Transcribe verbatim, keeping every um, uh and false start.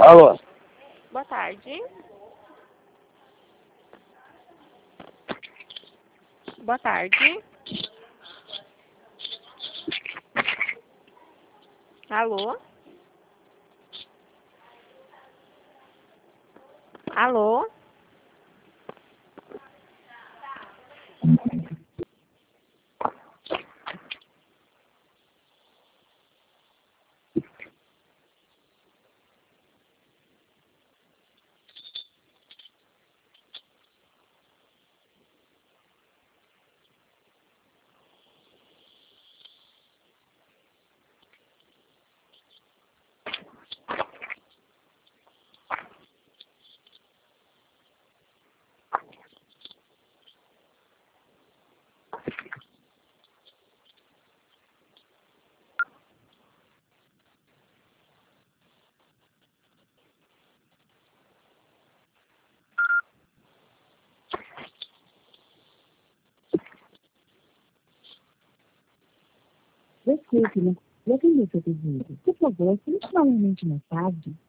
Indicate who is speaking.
Speaker 1: Alô?
Speaker 2: Boa tarde. Boa tarde. Alô? Alô?
Speaker 3: Desculpe, já atendi seu pedido. Por favor, clique novamente mais tarde.